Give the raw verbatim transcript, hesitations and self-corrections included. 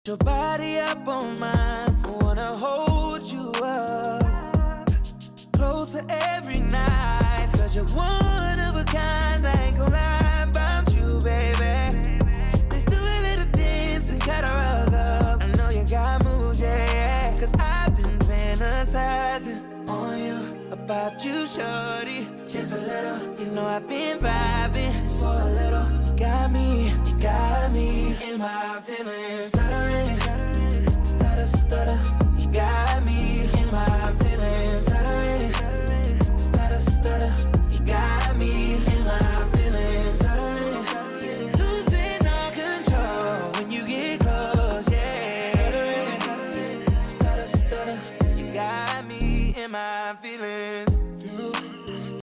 your body up on mine. Wanna hold you up closer every night. Cause you're one of a kind, I ain't gon' lie about you, baby. Let's do a little dance and cut a rug up. I know you got moves, yeah, yeah. Cause I've been fantasizing on you, about you, shorty. Just a little, you know I've been vibing for a little.